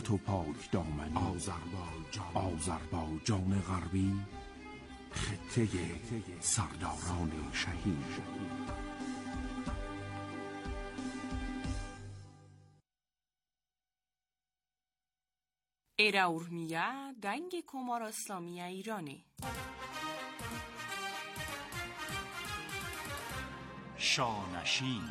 تو پاک دامنی، آذربایجان غربی، خطه سرداران شهید. Era Urmiya dangi Komar İslamiye İranı. شانشین.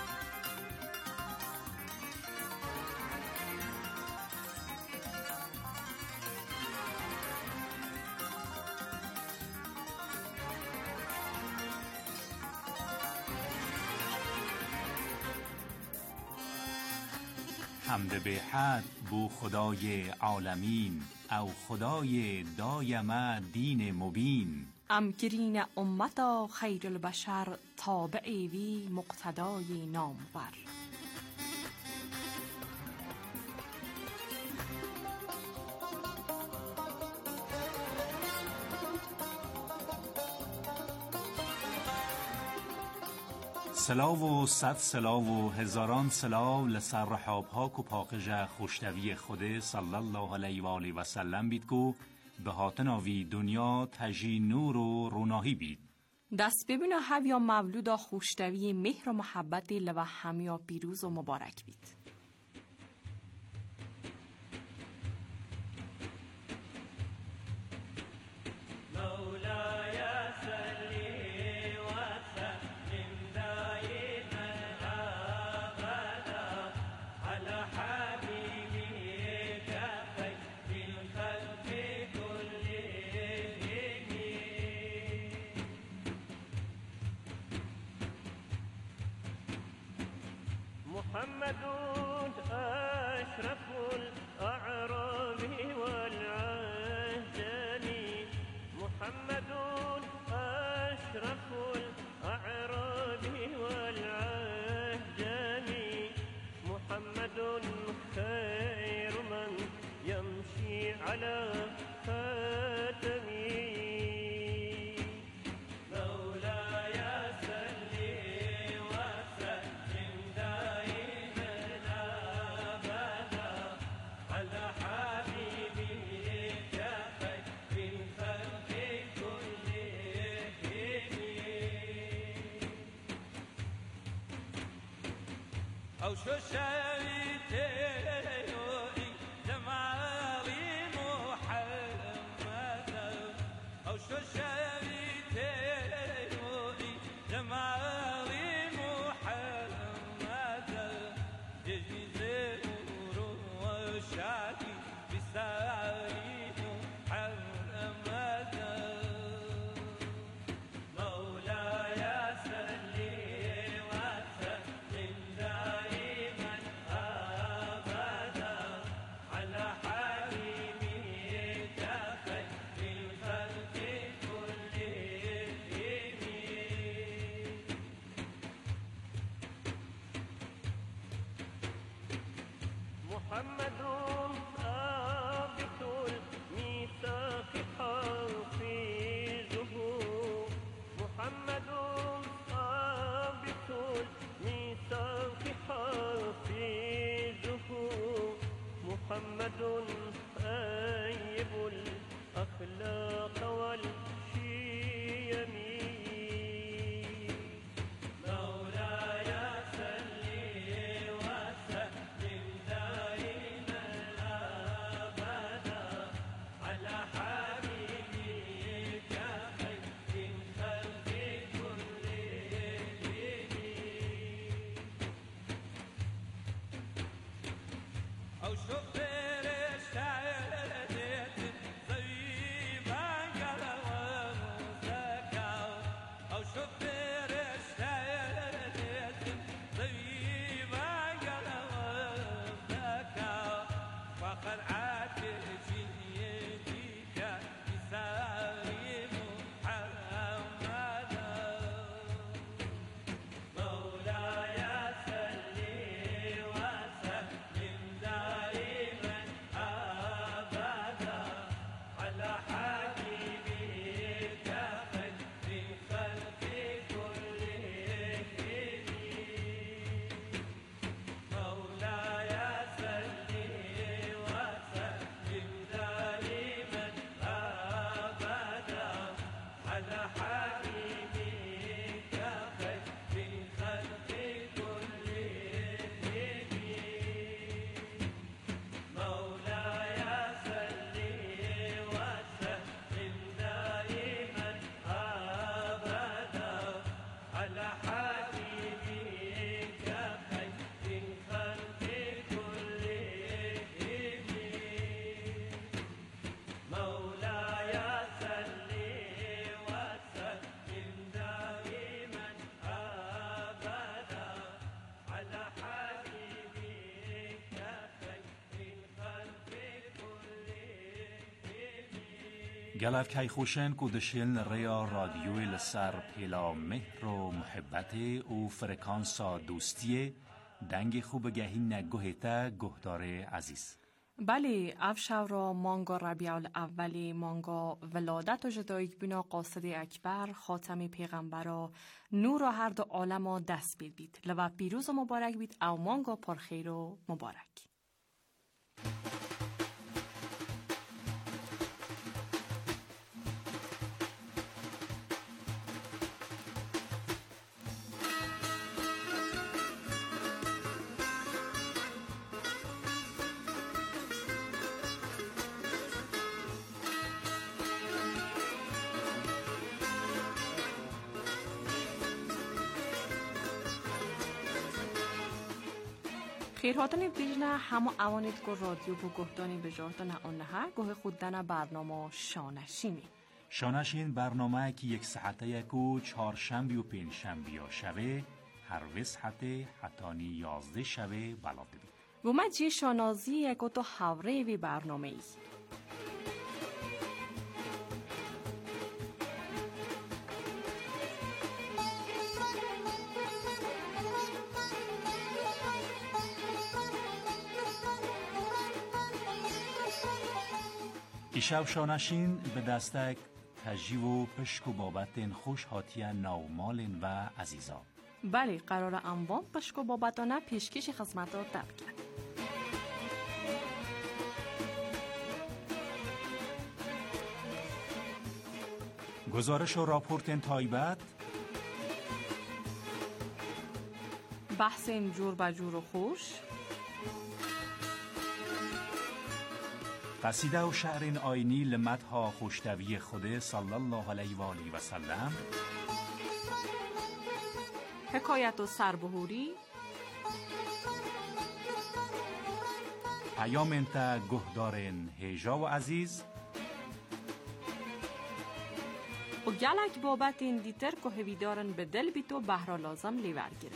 حمد به حد بو خدای عالمین، او خدای دایم دین مبین. امگرین امتا خیر البشر، تابعی وی مقتدای نامور. سلاو و صد سلاو و هزاران سلاو لسر رحاب‌ها و پاکج خوشتوی خود صلی الله علیه و آله و سلم بید کو به هاتناوی دنیا تجی نور و روناهی بید. دست ببینه هویا مولودا خوشتوی مهر و محبت لو همیا پیروز و مبارک بید. محمد أشرف الأعراب والعجم، محمد أشرف الأعراب والعجم، محمد خير من يمشي على خاتمه. أو شو شريتي جمالي محمد، أو شو شريتي جمالي محمد، يجي زور وشادي بساري محمد. مولاي صلي وسلم دائما أبدا على حبيبك خير الخلق كلهم. محمد ثابت الميثاق حافظه، محمد ثابت الميثاق حافظه، محمد طيب الأخلاق والشيم. مولاي صلي وسلم دائما أبدا على حبيبك خير الخلق كلهم. أو شو فرشتت زي ما قالوا زكا، أو شو فرشتت زي ما قالوا زكا، فخر عاتجي يديك بساري محمد. مولاي صلي وسلم دائما أبدا گلف کی خوشن کو دشیلن ریا رادیوی لسر پیلا مهر و محبت او فرکانسا دوستیه دنگ خوب گهی نگوهتا گهدار عزیز. بله، افشو را مانگا ربیع الاول مانگا ولادت و جدایک بنا قاصد اکبر خاتم پیغمبرا نور و هر دو عالم دست بید لو پیروز و مبارک بید او مانگا پرخیر و مبارک. خیرهاتن بیجنه همه اوانید که رادیو بو گهدانی بجارتن اونها گوه خوددن برنامه شانشینی. شانشین برنامه که یک ساعته یکو 4 شنبه و 5 شنبه شوه هر وسحته حتانی 11 شوه بلاده بید. گومه جی شانازی یکو تو حوره وی برنامه ای. ایشب شانشین به دستک تجیو و پشک و بابتن خوش هاتیه نومالن و عزیزا. بله، قرار انوان پشک و بابتانه پیشکش خدمتات در کرد. گزارش و راپورتن تایبت بحث این جور بجور و خوش قصیده و شعر آینی لمدها خوشتوی خود صلی الله علیه و آله و سلم حکایت و سربهوری پیام انت گهدارن هیجا و عزیز و گلک بابت این دیتر که هویدارن به دل بیتو بهرا لازم لیور گیره.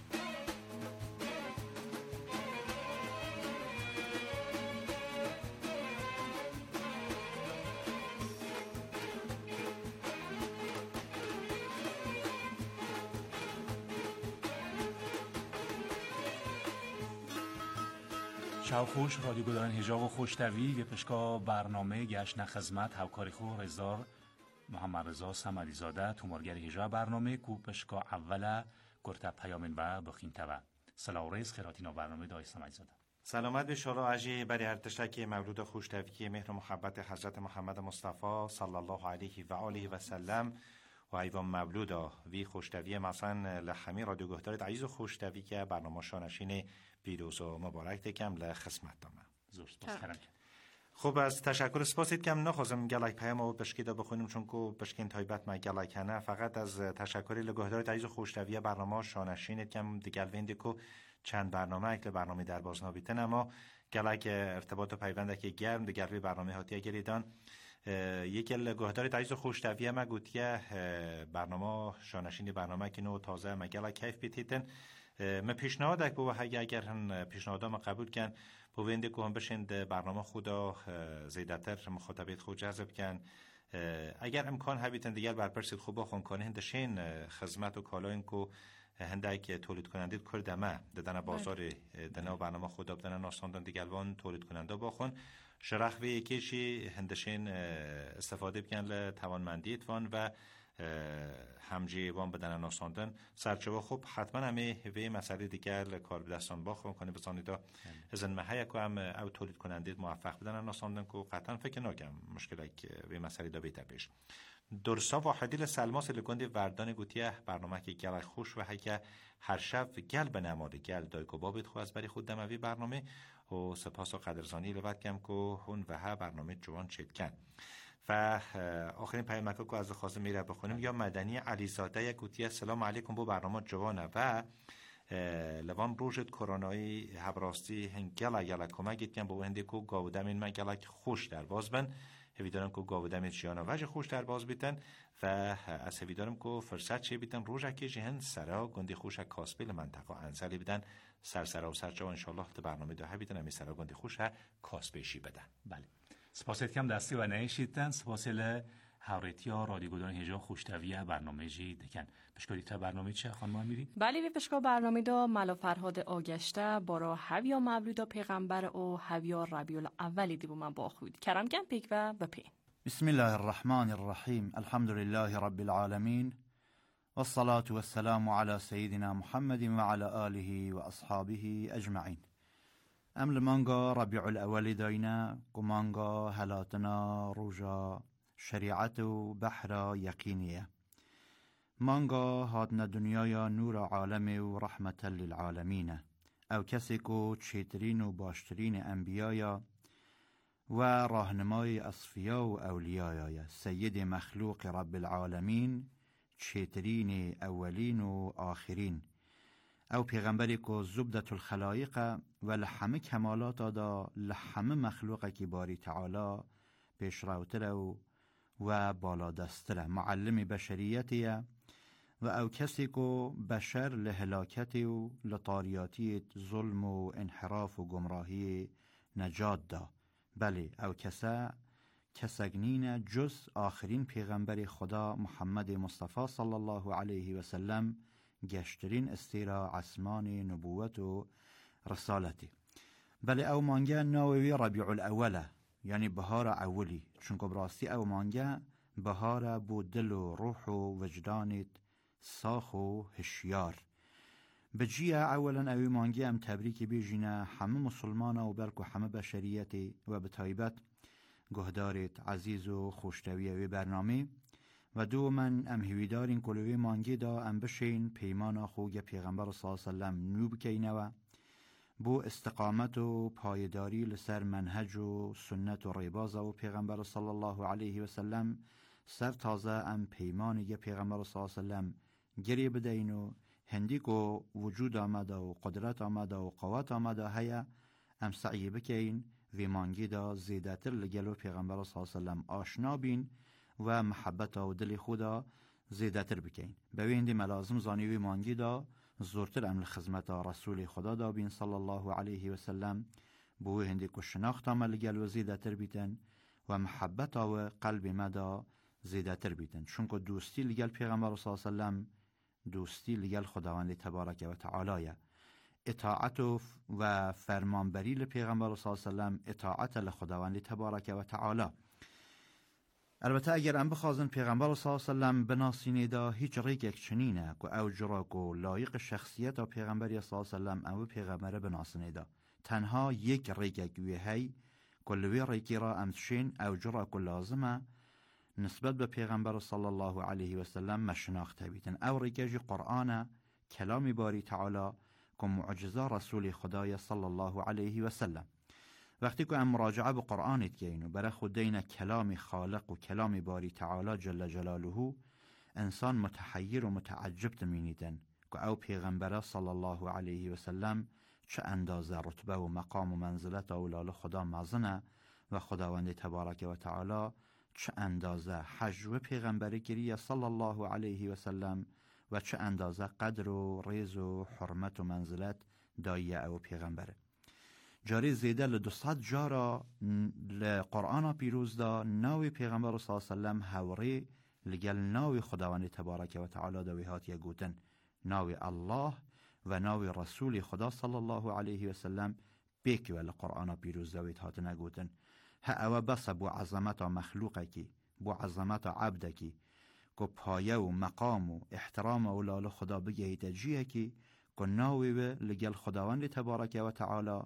شاو خوش رادیو گدارن هجاب و خوشتوی و پشکا برنامه گشت خدمت همکاری خو رزدار محمد رضا صمدی زاده تومارگر هجاب برنامه کو پشکا اوله گرتا پیامن و بخین توا سلاوریز خیراتینا برنامه دای صمدی زاده. سلامت به شورا عجی بری هر تشکی مولود خوشتوی مهر و محبت حضرت محمد مصطفی صلی الله علیه و آله و سلم و ایوان مولودا وی خوشتوی مثلا لحمی رادیو گهدارت عزیز و خوشتوی که برنامه شانشین پیروز و مبارک دکم لخدمت دامه. زورست بسخرم. خوب از تشکر سپاسید کم نخواستم گلک پیام و بشکیدا بخونیم چون که بشکین تایبت ما گلک نه فقط از تشکری لگهدارت عزیز و خوشتوی برنامه شانشین کم دیگر ویندی که چند برنامه اکل برنامه در بازنابیتن اما گلک ارتباط و پیوند که گرم دیگر وی برنامه هاتیه گریدان یکی لگهدارت عزیز و خوشتوی ما گوتیه برنامه شانشین برنامه که نو تازه ما گلک کیف بیتیتن ما پیشنهاد اگر هن پیشنهاد ما قبول کن بوینده که هم بشند برنامه خدا زیادتر مخاطبیت خود جذب کن اگر امکان هبیتن دیگر برپرسید خوبا خون کنه هندشین خدمت و کالاین که هندک تولید کننده کردمه دادن بازار دنا برنامه خدا بدن ناساندن دیگلوان تولید کننده باخون شرح و یکیشی هندشین استفاده بکن توانمندیت وان و همجی وان بدن ناساندن سرچوه خوب حتما همه وی مسئله دیگر کار به دستان باخ کنه بزانیدا ازن محیا که هم او تولید کننده موفق بدن ناساندن که قطعا فکر نکم مشکلی که وی مسئله دا بیتر پیش درسا واحدی سلماس لگوندی وردان گوتیه برنامه که گل خوش و حکه هر شب گل به نماد گل دای که بابید خو از بری خود دموی برنامه و سپاس و قدرزانی لبد کم که هون و ها برنامه جوان چید کن و آخرین پیامک که از خواست میره بخونیم یا مدنی علیزاده یک گوتیه سلام علیکم بو برنامه جوانه و لوان روزت کرونایی هبراستی هنگل یلا کمک کن بو هندی که گاودم این مگلک خوش در باز بن هویدارم که گاودم چیانا وجه خوش در باز بیتن و از هویدارم که فرصت چه بیتن روزه که جهن سرا گندی خوش کاسبیل منطقه انسالی بیتن سرسرا و سرچه و انشالله برنامه ده بیتن همی سرا گندی خوش کاسبیشی بدن. بله سپاست کم دستی و نهشیدتن سپاسل هاوریتیا رادیوگودان هجا خوشتویه برنامه جی دکن پشکاری تا برنامه چه خانم امیری؟ بله وی پشکا برنامه دا ملا فرهاد آگشته برا هویا مولود پیغمبر او هویا ربیع الاولی دی من با خود کرم گم پیک و بپین. بسم الله الرحمن الرحیم الحمد لله رب العالمین والصلاة والسلام على سيدنا محمد وعلى آله وأصحابه أجمعين. أمل مانغا ربيع الأول داينا كمانغا هلاتنا روجا شريعة بحر يقينية مانغا هادنا دنيايا نور عالم ورحمة للعالمين أو كسيكو تشيترين وباشترين أنبيايا وراهنماي أصفياء وأوليايا سيد مخلوق رب العالمين تشيترين أولين وآخرين او پیغمبری که زبدت الخلایق و لحمه کمالات دا لحمه مخلوق کی باری تعالی پیش روتره و بالا دستره معلم بشریتیه و او کسی که بشر لهلاکتی و لطاریاتی ظلم و انحراف و گمراهی نجات دا. بله او کسگنین جز آخرین پیغمبر خدا محمد مصطفی صلی الله علیه و سلم گشترین استیرا عثمان نبوت و رسالتی. بله او مانگه ناوی ربیع الاوله یعنی بهار اولی چون که براستی او مانگه بهار بو دل و روح و وجدانت ساخ و هشیار. بجیه اولا اوی مانگه ام تبریکی بیجینه همه مسلمان و برک و همه بشریتی و بتایبت گهدارت عزیز و خوشتوی اوی برنامه و دو من ام هیویدارین کلوی مانگی دا ام بشین پیمان خوگ پیغمبر صلی اللہ علیہ وسلم نو بکینه و بو استقامت و پایداری لسر منهج و سنت و ریباز و پیغمبر صلی الله علیه وسلم سر تازه ام پیمانی پیغمبر صلی اللہ علیه وسلم گری بدین و هندی کو وجود آمده و قدرت آمده و قوت آمده هیا ام سعی بکین وی مانگی دا زیدتر لگلو پیغمبر صلی اللہ علیه وسلم آشنا بین و محبت و دل خدا زیدتر بکین. بویندی ملازم زانیوی مانگی دا زورتر عمل خدمت رسول خدا دا بین صلی الله علیه و سلم بوی هندی که شناخت عمل گل و زیدتر بیتن و محبت و قلب مدا زیدتر بیتن چون که دوستی لگل پیغمبر صلی الله علیه و سلم دوستی لگل خداوند تبارک و تعالی، اطاعت و فرمانبری لپیغمبر صلی الله علیه و سلم اطاعت لخداوند تبارک و تعالی. البته اگر ام بخوازن پیغمبر صلی الله علیه و سلم بناسینه دا هیچ ریک یک چنینه که او جراک و لایق شخصیت و پیغمبری صلی الله علیه و سلم او پیغمبر بناسینه دا تنها یک ریک گوی هی کلوی ریکی را امشین او جراک و لازمه نسبت به پیغمبر صلی الله علیه و سلم مشناخته بیتن. او ریکجی قرآن کلام باری تعالی که معجزه رسول خدای صلی الله علیه و سلم. وقتی که ام مراجعه به قرآنت گینو برای خود دین کلام خالق و کلام باری تعالی جل جلاله انسان متحیر و متعجب تمینیدن که او پیغمبر صلی الله علیه و سلم چه اندازه رتبه و مقام و منزلت اولال خدا مازنه و خداوند تبارک و تعالی چه اندازه حجو پیغمبری گریه صلی الله علیه و سلم و چه اندازه قدر و ریز و حرمت و منزلت دایه او پیغمبره. جاری زیده ل200 جارا لقرآن پیروز دا ناوی پیغمبر صلی الله علیه و سلم هوری لگل ناوی خداوند تبارک و تعالی دوی هاتیه گوتن ناوی الله و ناوی رسول خدا صلی الله علیه و سلم بیکی و لقرآن پیروز دوی هاتنه گوتن ها او بس بو عظمت مخلوقه کی بو عظمت عبده کی که پایه و مقام و احترام اولال خدا بگه تجیه کی که ناوی لگل خداوند تبارک و تعالی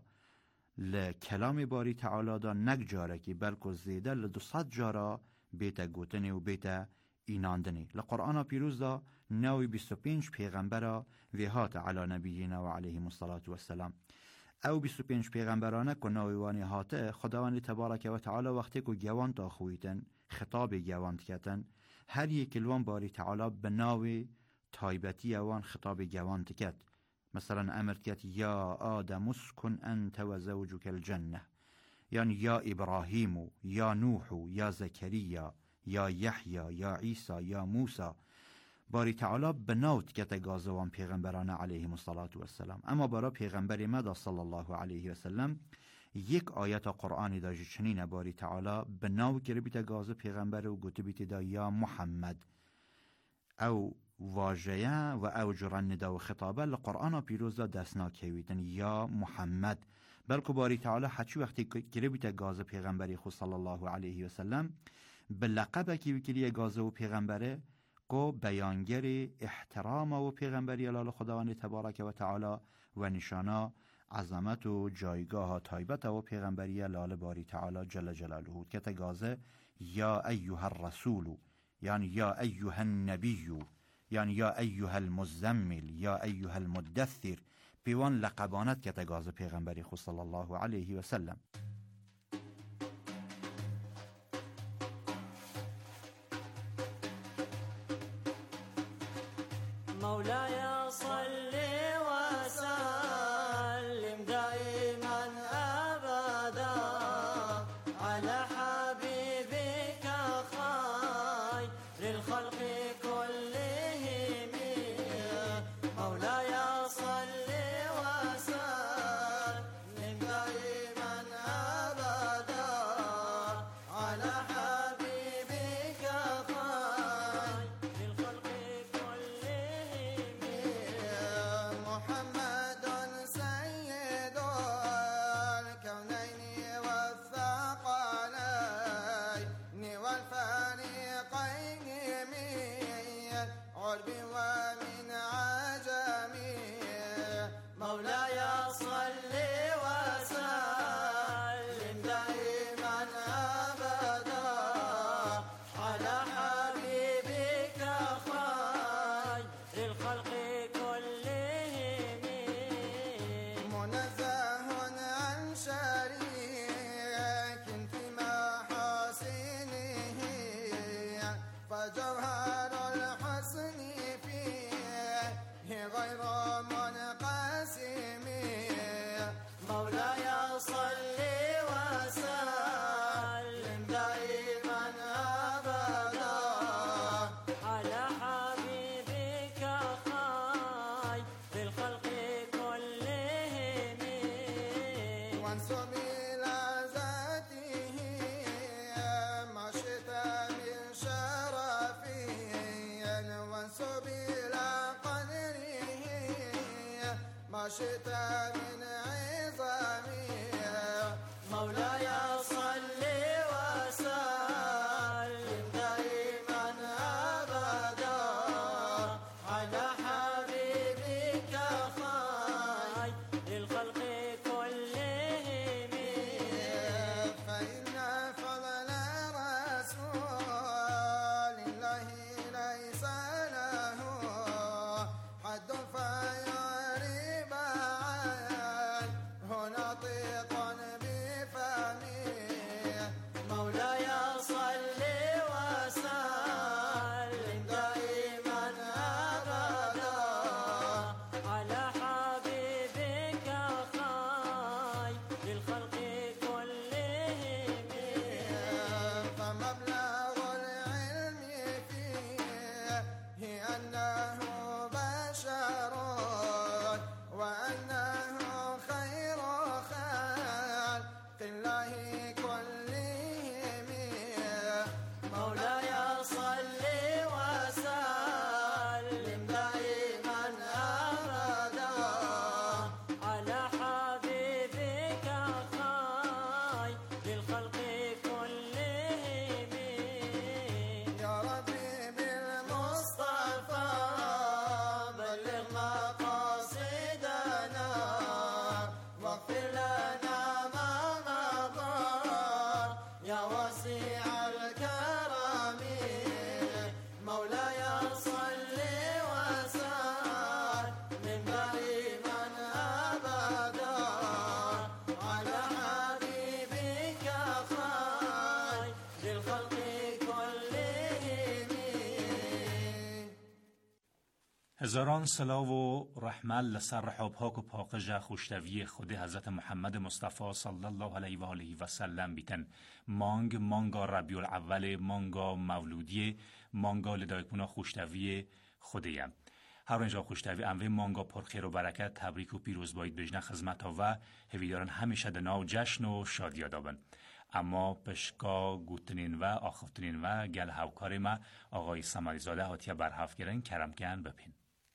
لکلام باری تعالی دا نگ جاره کی بلکه زیده ل200 جارا بیتا گوتنی و بیتا ایناندنی. لقرآن پیروز دا ناوی 25 پیغمبر ویهات علی نبینا و علیهم الصلاة والسلام. او 25 پیغمبرانه که ناوی وانی هاته خداوند تبارک و تعالی وقتی که گوان تا خویتن خطاب گوان کتن هر یک لوان باری تعالی به ناوی تایبتی اوان خطاب گوان کت. مثلا امرت کت یا آدم اسکن انت و زوجک الجنه، یعنی یا ابراهیم یا نوح یا زکریا یا یحیی یا عیسی یا موسی باری تعالی بناوت کت گازوان پیغمبران علیهم الصلاة والسلام. اما برای پیغمبر مدا صلی الله علیه و سلم یک آیت قرآنی داشت چنین باری تعالی به ناو گره بیت گازه پیغمبر و گوته بیت دا یا محمد او واژه و او جرن ندا و خطابه لقرآن پیروز دا دستنا کهویتن یا محمد، بلکه باری تعالی حچی وقتی گره بیت گازه پیغمبری خود صلی الله علیه و سلم به لقب کی وکلی گازه و پیغمبره کو بیانگر احترام و پیغمبری علال خداوند تبارک و تعالی و نشانا عظمت و جایگاه تایبت و پیغمبری علال باری تعالی جل جلاله که تگازه یا ایها الرسول، یعنی یا ایها النبی، یعنی یا ایها المزمل، یا ایها المدثر، پیوان لقبانت که تگازه پیغمبری خود صلی الله علیه و سلم. مولاي صل وسلم دائما أبدا على حبيبك خير الخلق كلهم. مولاي صل وسلم دائما أبدا على حبيبك خير الخلق محمد سيد الكونين والثقلين والفريقين من عرب ومن عجم. مولاي صل وسلم دائما أبدا على حبيبك خير الخلق كلهم. منزه عن شريك في محاسنه فجوهر الحسن فيه غير منقسم. مولاي صل وسلم دائما أبدا على حبيبك خير الخلق كلهم. وانسب إلى ذاته ما شئت من شرفه وانسب إلى قدره ما شئت من عظمه. مولاي صل وسلم دائما أبدا على حبيبك خير الخلق كلهم. فإن فضل رسول الله ليس له حد فيعرب عنه ناطقا بفمه. مولاي صل وسلم دائما أبدا على حبيبك خير الخلق كلهم. فمبلغ العلم فيه أنه بشر وأنه خير خلق الله كلهم. مولاي صل وسلم دائما أبدا على حبيبك خير الخلق كلهم. يا ربي بالمصطفى بلغ مقاصدنا واغفر لنا ما مضى يا واسع الكرم. مولاي صل وسلم دائما أبدا على حبيبك خير الخلق كلهم. هزاران صلا و رحمت لسر رحابهاک و پاقج خوشتوی خود حضرت محمد مصطفی صلی الله علیه و آله و سلم بیتن. مانگا ربیع الاول، مانگا مولودی، مانگا لدایکونا خوشتوی خودیم. هر اینجا خوشتوی اموی مانگا پرخیر و برکت تبریک و پیروز باید بجنه خدمت ها و هویدارن همیشه دنا و جشن و شادی دابن. اما پشکا گوتنین و آخفتنین و گل هاوکار ما آقای سمری زاده هاتیه برحف گرن کرم کن بپین.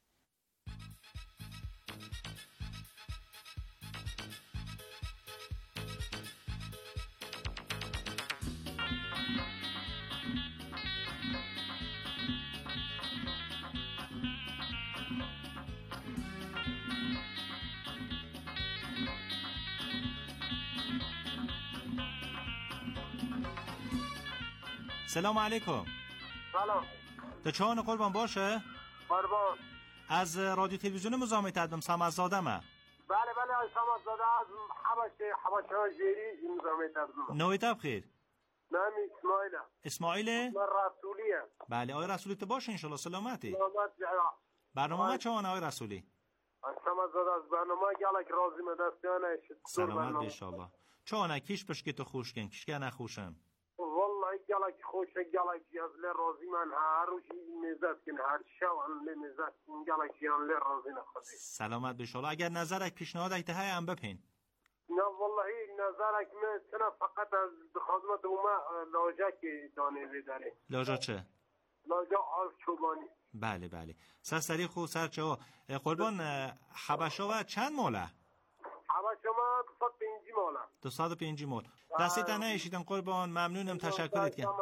سلام علیکم. سلام. دچان قربان باشه؟ قربان. از رادیو تلویزیون مزاحمت هستم، سمرزاده ما. بله از سمرزاده از حبشه جیری مزاحمت هستم. نویت بخیر. نام اسماعیل. اسماعیل؟ من رسولیه. بله آقای رسولی تو باشه ان شاء الله سلامتی. سلامت جا. برنامه ما چون آقای رسولی؟ از سمرزاده از برنامه گلک راضی مدستیانه سلامت ان شاء الله. چون کیش بشکی تو خوش کن کیش که نخوشم. والله گلک خوشه گلک از ل راضی من هر روز میزد کن هر شب ل میزد کن گلک یان ل راضی نخواد. سلامت ان شاء الله. اگر نظرک پیشنهاد ایته های ام بپین. نه والله نظرک من فقط از خدمت اوما لاجا که دانه بیداره. لاجا چه؟ لاجا آل چوبانی. بله سری خو سر چه قربان حبشه و چند موله؟ حبشه ما 205 موله. 205 مول. دستی تنه ایشیدم قربان ممنونم تشکرت کنم.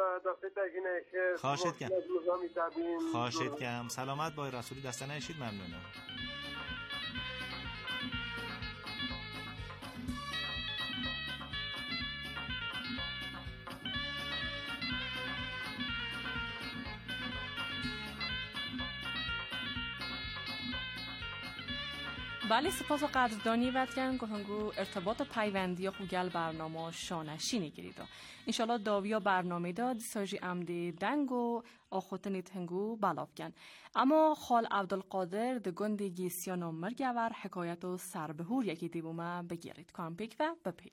خواهشت کنم سلامت بای رسولی دسته نشید ممنونم. بله سپاس و قدردانی وطن گفتنگو ارتباط پیوندی خوگل برنامه شانشینی گیریدو انشالله داویا برنامه داد ساجی عمد دنگ و آخوتنی تنگو بلافگن اما خال عبدالقادر دگند گیسیان و مرگور حکایت و سربهور یکی دیبومه بگیرید کامپیک و بپین.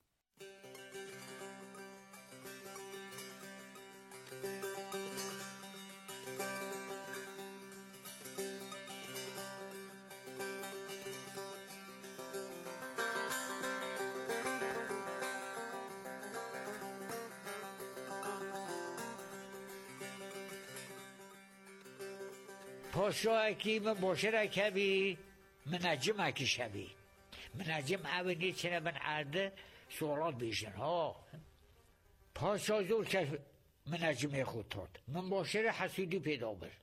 پاشا اکی من باشه رکبی منجم اکی شبی منجم اونی چنه من عرده سوالات بیشن ها پاشا زور که منجم خود داد من باشه حسودی پیدا بر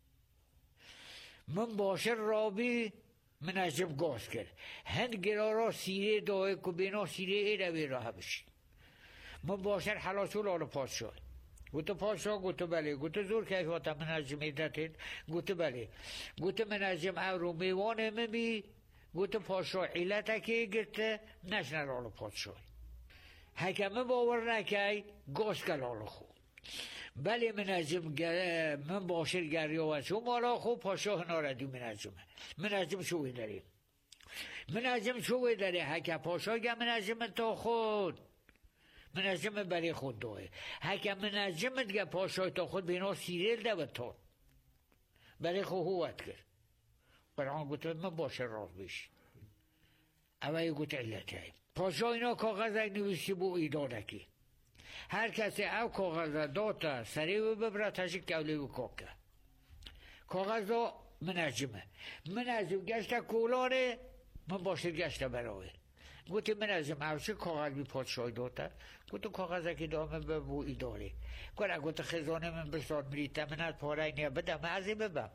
من باشه رابی منجم گاز کرد هند گرارا سیره دای که بینا سیره ایره بیراه بشی من باشه حلاسول آل پاشا گوته پاشا گوته بله گوته زور که واتا منجم ایدتید گوته بله گوته منجم او میوانه ممی گوته پاشا علت که گرته نشنر آل پاشا حکمه باور نکی گاز کل آل خو بله منجم من باشر گریا و چون مالا خو پاشا هناردی منجم شوی داریم منجم شوی داره حکم پاشا گه منجم تا خود منجم برای خود دوه حکم منجم دیگه پاشای تا خود بینا سیریل ده بتاد برای خود هوت کرد برای گوته من باشه راز بیش اولی گوته علته پاشا اینا کاغذ نویسی بو ایدادکی هر کسی او کاغذ داتا سریع و ببره تشک کولی و کاکه کاغذ دا منجم گشته کولانه من باشه گشته برای گوتی منجم اوچه کاغذ بی پادشای داتا گوتو کاغذ که دامه به بو ایداره گوته گوته خزانه من بساد مریته منت پاره نیا بدم ازی ببم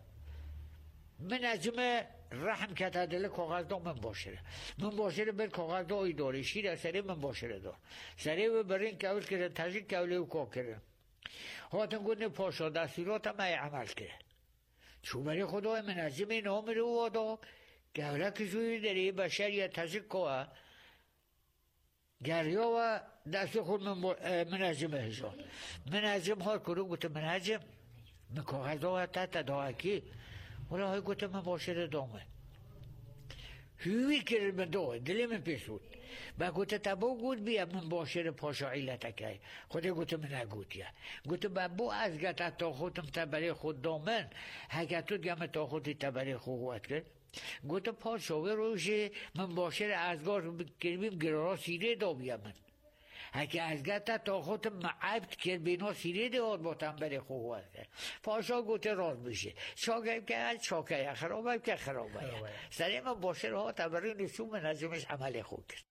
منجم رحم کتا دل کاغذ دا من باشه بر کاغذ دا ایداره شیر سری من باشه دار سری و برین کول کرده تجیک کولی و کا کرده هاتن گونه پاشا دستورات هم عمل کرده چون برای خدای منجم نام رو وادا گوله که جوی داری بشر یا تجیک که گریا و دست خود منجم هزار منجم ها کرو گوته منجم من کاغذ دا و تا داکی ولی های گوته من باشه دامه هیوی کرد من دوه دلی من پیسود با گوته تبا گود بیا من باشر پاشا عیلتا که خوده گوته من نگود یا گوته بابو از گتا تا خودم تبری خود دامن هگتو گم تا خودی تبری خود کرد گوته پاشاوه روشه من باشر ازگار کربیم گرارا سیره دا بیا من هکه از گتا تا خودم معبت کرد بینا سیره داد با تنبری خود کرد پاشا گوته راز بشه شاگه که شاگه خرابه که خرابه سری من باشر ها تبری نشون من نجمش عمل خود کرد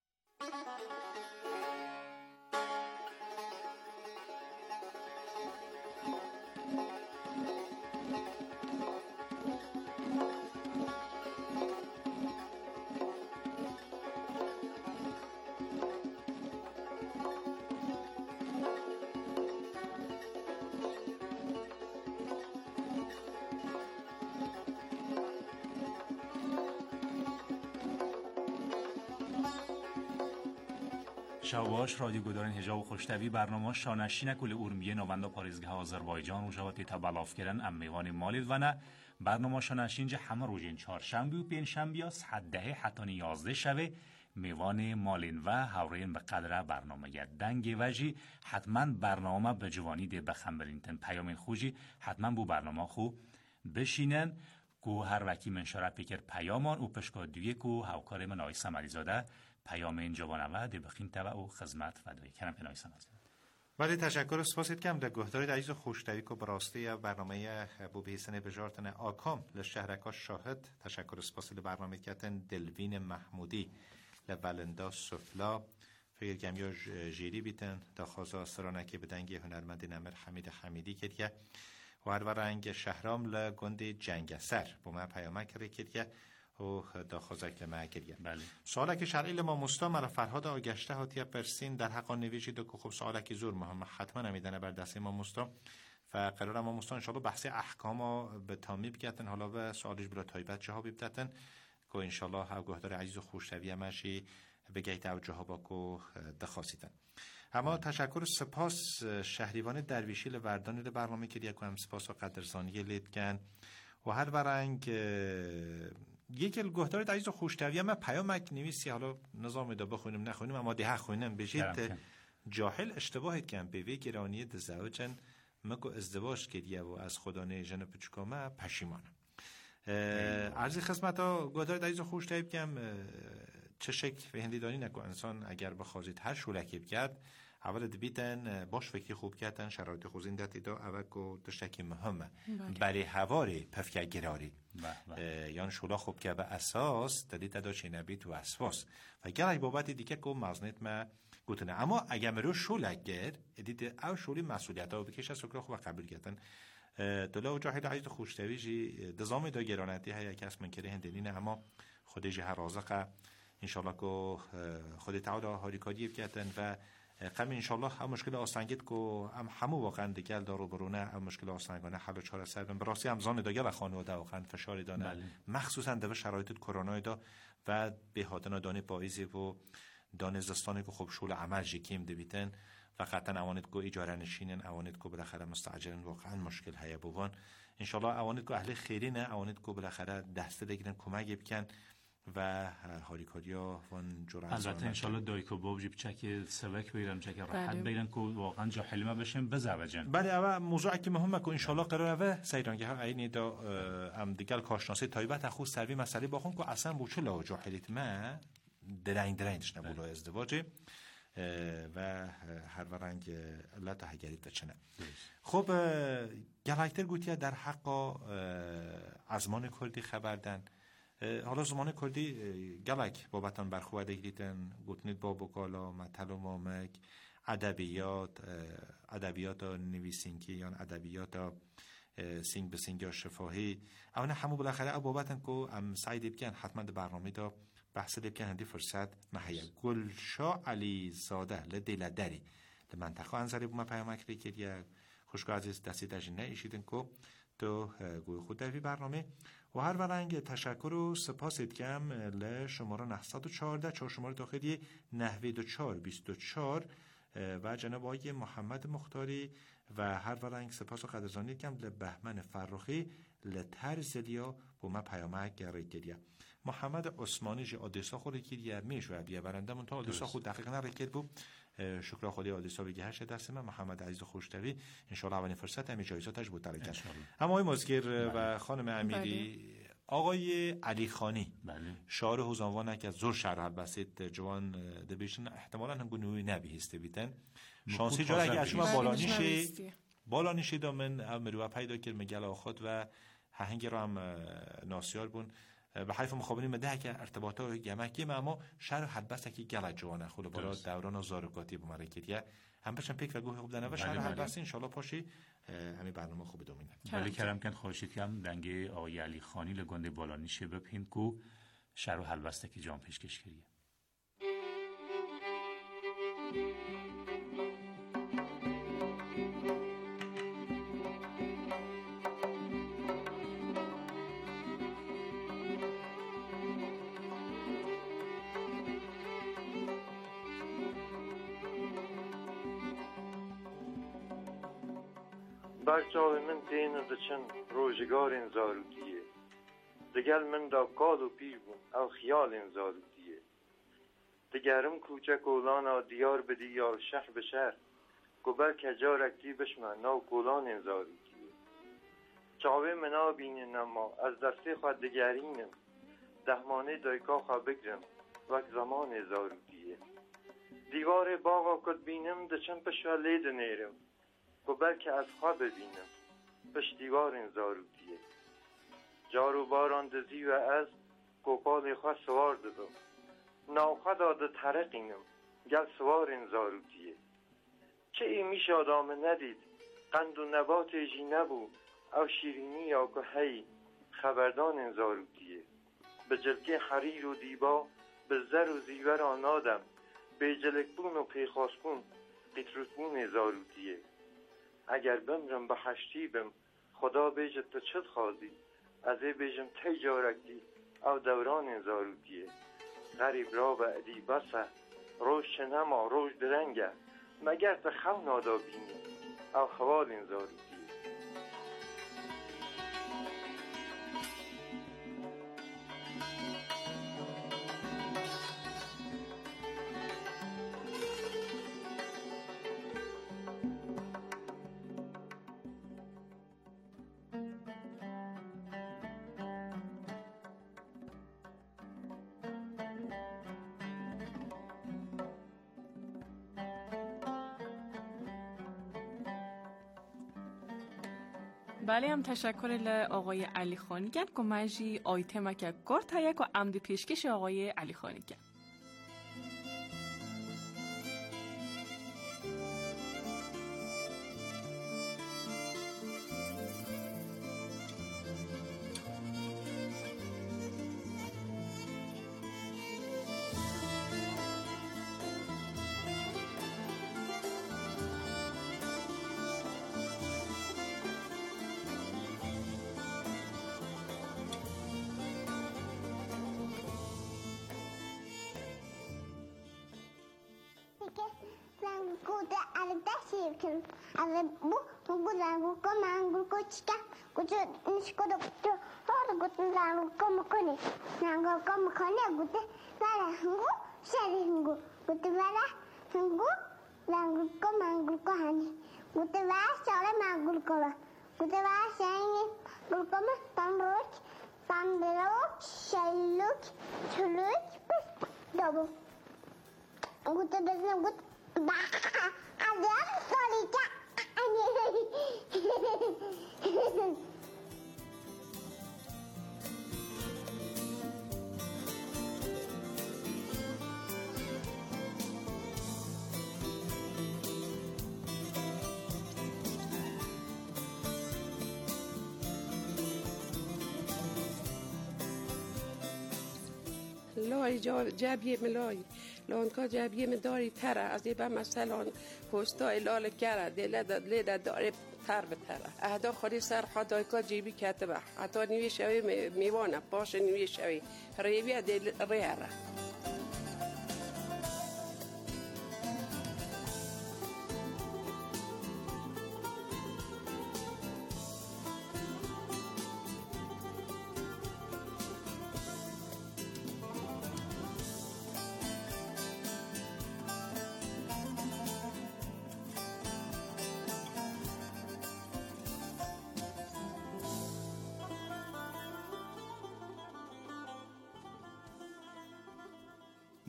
شاواش رادیو گدارن هجاب و خوشتوی برنامه شانشین کل ارمیه نواندا پاریزگاه آذربایجان و جواتی تبلاف کردن امیوان مالید و نه برنامه شانشین جه همه روزین چهارشنبه و پنجشنبه است حد ده حتی 11 شوه میوان مالین و هاورین به قدره برنامه دنگ وجی حتما برنامه به جوانی ده بخمبرین تن پیامین خوشی حتما بو برنامه خو بشینن کو هر وکی منشاره پیکر پیامان و پشکا دویه کو هاوکار من آی سمریزاده پیام این جوانه ده بخین تبع و خدمت و دوی کنم پناهی سمریزاده ولی تشکر و سپاسید کم در گهداری عزیز و خوشتوی که براسته برنامه بو بحسن بجارتن آکام لشهرکا شاهد تشکر و سپاسید برنامه کتن دلوین محمودی لولندا سفلا فکر کم یا جیری بیتن دا خوزا سرانکی بدنگی هنرمند نمر حمید حمیدی کردیه و هر ورنگ شهرام لگند جنگسر با من پیامه کردیه و دا خوزک لما کردیه بله. سوالک شرعی لما مستا مرا فرهاد آگشته هاتیه پرسین در حقا نویشید و که خب سوالک زور مهم حتما نمیدنه بر دسته ما مستا و قرار ما مستا انشاءالله بحث احکام به تامی بگتن حالا به سوالش بلا تایبت جها بیبتن که انشاءالله او گهدار عزیز و خوشتوی مشی بگیت او جها با که دخواستن اما تشکر سپاس شهریوان درویشی لوردانی برنامه کردیه که هم سپاس و قدرزانی لیدگن و هر ورنگ یکی گهدار عزیز و خوشتوی من پیامک نویسی حالا نظام دا بخونیم نخونیم اما ده خونیم بشید جاهل اشتباهت کن به وی گرانی دزوجن مکو ازدواج کردیه و از خدا نیجن پچکامه پشیمانم عرضی خدمت ها گهدار عزیز و خوشتوی کم چه شکل به هندی دانی نکو انسان اگر بخوازید هر شولکی بکرد اول دبیتن باش فکری خوب کردن شرایط خوزین داتی دا اول کو دشتکی مهمه برای هواری پفکه گراری یان شولا خوب که به اساس دادیت دا چه نبی تو اساس و گرای بابت دیگه کو مزنیت ما گوتنه اما اگر مرو شولک گر ادید او شولی مسئولیت ها بکش از سکر خوب قبول کردن دلا و جاهد عزیز خوشتوی جی دزام دا گرانتی های کس من کره هندینه اما خودی جه رازقه انشالله که خود تعالی هاریکاری بکردن و قم انشالله هم مشکل آسانگیت که همو واقعا دیگر دارو برونه هم مشکل آسانگانه حل و چاره سر براستی هم زان دیگر خانواده واقعا فشاری دانه مخصوصا در شرایط کرونا دا و به هادن دانه پاییزی و دانه زستانی که خوب شول عمل جکیم دبیتن و قطعا اوانت که اجاره نشینن اوانت که بالاخره مستعجلن واقعا مشکل هیا بوان انشالله اوانت که اهل خیرینه اوانت که بالاخره دسته بگیرن کمک بکن و هاریکاریا وان جرأت البته انشالله دایکو باب جیب چک سوک بیرن چک راحت بیرن که واقعا جا حلمه بشیم بزوجن بله اول موضوعی که مهمه که انشالله قراره و سیرانگه ها عینی دا ام دیگر کارشناسی تایبت خود سروی مسئله باخون که اصلا بوچه لا جاهلیت ما درنگش نبوده ازدواجه و هر ورنگ لا تهگریت چنه خب گلایتر گوتیه در حق ازمان کردی خبردن حالا زمان کردی گلک بابتان برخواه دیدن گوتنید با بکالا مطل و مامک ادبیات نویسینگی یا ادبیات سینگ به سینگ یا شفاهی اونا همو بالاخره بابتان که ام سعی بکن حتما در برنامه دا بحث بکن هندی فرصت محیه گلشا علی زاده لدیل دری لمنطقه انظری بوما پیامک ری کرد خوشگاه عزیز دستی دجینه ایشیدن که تو گوی خود دوی برنامه و هر ورنگ تشکر و سپاسید کم لشماره 914 چهار شماره داخلی 9424 و جناب آقای محمد مختاری و هر ورنگ سپاس و قدرزانی کم لبهمن فرخی لطرزلیا با ما پیامک گرایی گریه محمد عثمانی جی آدیسا خود که یه میشه بیا برنده من تا آدیسا خود دقیقا رکت بود شکر خدای آدیسا بگی هر دست من محمد عزیز خوشتوی ان شاء الله اولین فرصت همین جایزاتش بود ترکت. اما آقای مزگر و خانم امیری آقای علی خانی شعار حوزانوان که از زور شهر البسید جوان دبیشن احتمالاً هم گنوی نبیسته بیتن شانسی جاره اگه اشما بالا نیشی دامن امرو پیدا کرد مگل آخاد و هنگ رو هم ناسیار بون به حیف مخابرین مده که ارتباطات گمکی اما شهر حدبسته که گل جوانه خود بالا دوران و زارکاتی بمرکتیه هم بشن پیک و گوه خوب دنه و شهر حدبسته انشالله پاشی همین برنامه خوب دومینه ولی کرم کن خوشید کم دنگه آقای علی خانی لگنده بالا نیشه بپین کو شهر حدبسته که جام پیشکش کریه برچاو من تین دچن روزگار این زارودیه دگل من دا کال و پیر بون او خیال این زارودیه دگرم کوچک اولانا دیار بدی یا شهر به شهر گوبر کجار اکتی بشمن ناو کولان این زارودیه چاوه منا بینن اما از دسته خود دگرینم دهمانه دایکا خواه بگرم وقت زمان زارودیه دیوار باغا کد بینم دچن پشوه لید نیرم و بلکه از خواب ببینم پشت دیوار این زارودیه جارو باران دزی و از گوپال خواه سوار دادم ناوخه داده ترقینم گل سوار این زارودیه چه ای میشه آدام ندید قند و نبات جی نبو او شیرینی یا که هی خبردان این زارودیه به جلکه حریر و دیبا به زر و زیور آنادم به جلکبون و پیخاسبون قطرتبون زارودیه اگر بمرم به هشتیبم خدا بیجت تو چد خوازی از ای بیجم تی جارکتی او دوران زارودیه غریب را بعدی بسه روش چنما روش درنگه مگر تا خو نادا بینی او خوال این زارودیه بله هم تشکر ل آقای علی خانی گن که مجی آیتما که گرد یک و عمد پیشکش آقای علی خانی گن Ale bu zangu ko mangu ko chika kucho nishkodo kucho horo kucho zangu ko mukone nango ko mukone gute lara hungu shari hungu gute lara hungu zangu ko mangu ko hani gute lara shara mangu ko gute lara shani gulko ma tamrok shaluk chuluk dobo gute bezna gute ba adam solika لای جبیه ملای لانکا جبیه مداری تره از ایبه مثلا هستا لال کره دیده داره تر به تره اهدا خوری سر حدایکا جیبی کتبه حتی نیوی شوی میوانه باشه نیوی شوی ریوی دیل ریاره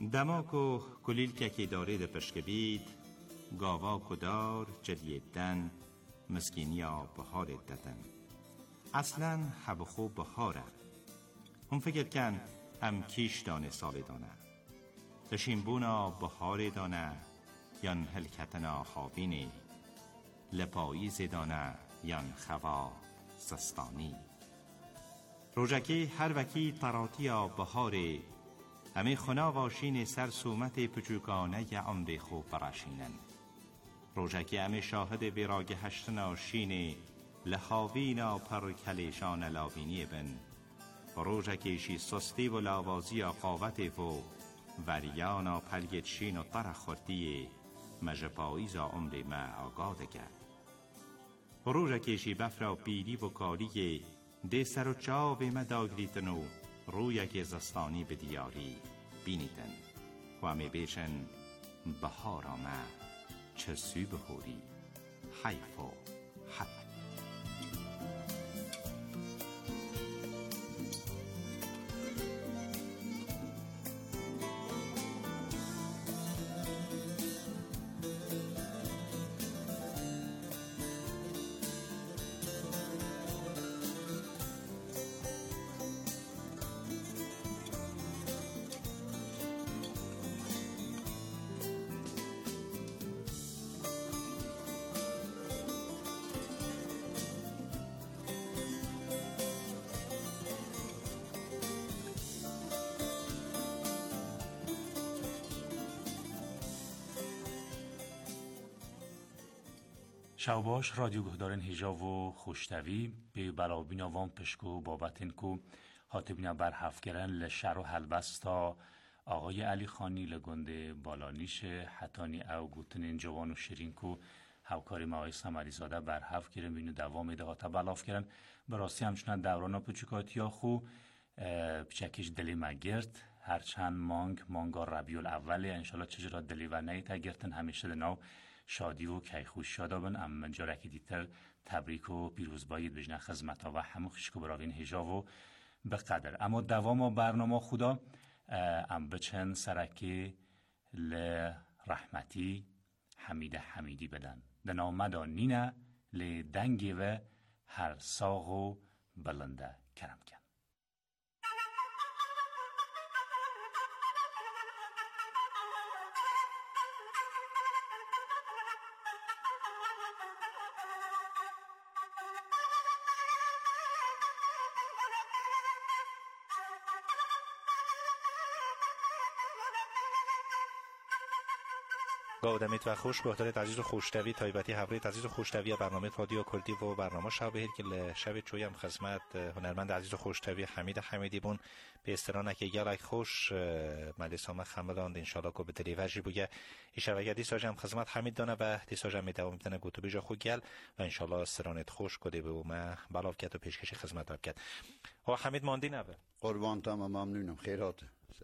دماکو کلیل که داره ده پشکبید گاوا کدار جلیدن مسکینیا بهار ددن اصلا حبخو بهاره هم فکر کن هم کیش دانه سال دانه دشیمبونا بهار دانه یان هلکتنا خوابینی لپاییز دانه یان خوا سستانی روژکی هر وکی طراتیا بهاره همه خنا واشین سر سومت پچوکانه ی عمر خوب براشینن روژکی همه شاهد بیراگ هشتنا شینه لخاوینا پر کلیشان لاوینی بن روژکیشی سستی و لاوازی قاوت و وریانا پلگت شین و طرح خورتیه مجپاییز عمر ما آگاده کرد روژکیشی بفرا بیلی و کالیه ده سر و چاو مداگلیتن و رویک زستانی به دیاری بینیدن و همه بیشن بهار آمد چه سوی بخوری حیف و حق. شوباش رادیو گهدارن هجا و خوشتوی به بلابینا وان پشکو بابتن کو هاتبینا برحفگرن لشر و حلبستا آقای علی خانی لگنده بالانیش حتانی او گوتنین جوان و شیرین کو هاوکاری ما آقای سمری زاده برحف گرن بینو دوام ده هاتا بلاف گرن براستی همچنان دورانا پچکات یا خو پچکش دلی مگرد هرچند مانگا ربیع الاول انشالله چجرا دلی و نیتا گرتن همیشه دناو شادی و کیخوش شادابن ام من جارکی دیتر تبریک و پیروز باید بجنه خدمتا و همو خشکو براغین هجا و بقدر اما دوام برنامه خدا ام بچن سرکی لرحمتی حمید حمیدی بدن دنامدا نینه لدنگی و هر ساغ و بلنده کرم کن گودمیت و خوش بهتر عزیز و خوشتوی تایبتی حبری عزیز و خوشتوی برنامه رادیو کردی و برنامه شب که شب چویم خدمت هنرمند عزیز و خوشتوی حمید حمیدی بون به استرانه که گلک خوش ملیسام خمدان ان شاء الله کو به تریواجی بوگه ایشوگه دیساجم خدمت حمید دانه و دیساجم میتونم میتونه گوتو بیجا خو گل و ان شاء الله استرانت خوش کده به ما بلاف کرد و پیشکش خدمت داد کرد ها حمید ماندی نه قربان تمام ممنونم خیرات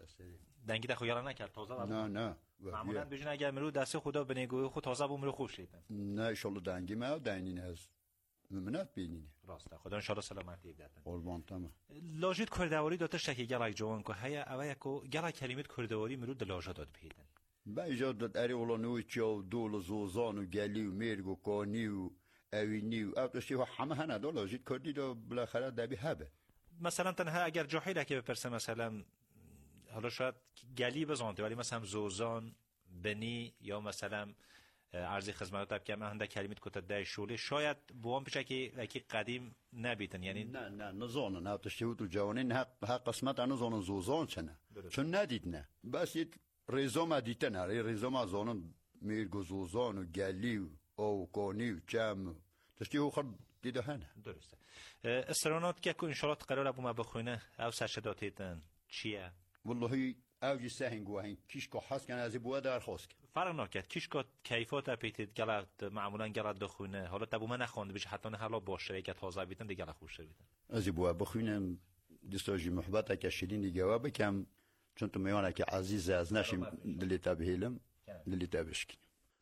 دنگی دخو یالا نکرد تازه نه معمولا بجن اگر مرو دست خدا بنگوی خود تازه بومرو خوش لیدن نه ان شاء الله دنگی ما دنگی از ممنات بینینه راسته خدا ان شاء الله سلامتی بدن قربان تمام لاجید کردواری داته شکی گلک جوان کو هيا اویا کو گلک کلمه کردواری مرو دلاجا داد پیدن با ایجاد داد اری اولا نوچو دول زوزان و گلی و مرگ و کانی و اوینی و اوتشی و همه هنه دو لاجید کردی دو بالاخره دبی هبه مثلا تنها اگر جاهیل که بپرسه مثلا حالا شاید گلی بزنده ولی مثلا زوزان بنی یا مثلا عرضی خدمت که من هنده کلمت کتا ده شوله شاید بوام پیشه که قدیم نبیتن یعنی نه نزانن نه تشتیو تو جوانین حق قسمت نزانن زوزان چنه چون ندید نه بس یه ریزام دیتن هره ریزام از آنان میرگ زوزان و گلی و اوکانی و جمع تشتیو خرد دیده هنه درسته استرانات که انشالله قرار بوم بخوینه او سرشداتیتن چیه؟ والله اوجی سهنگو هین کیشکا هست کنه از بوه درخواست فرق نکرد کیشکا کیفات پیتید گلت معمولا گلت دخونه حالا تبو من نخونده بشه حتی نه حالا باشه که تازه بیتن دیگه گلت خوش بیتن از بوه بخوینم دستاجی محبت اکشیدین دیگه و بکم چون تو میانه که عزیز از نشیم دلی تبهیلم دلی تبشکیم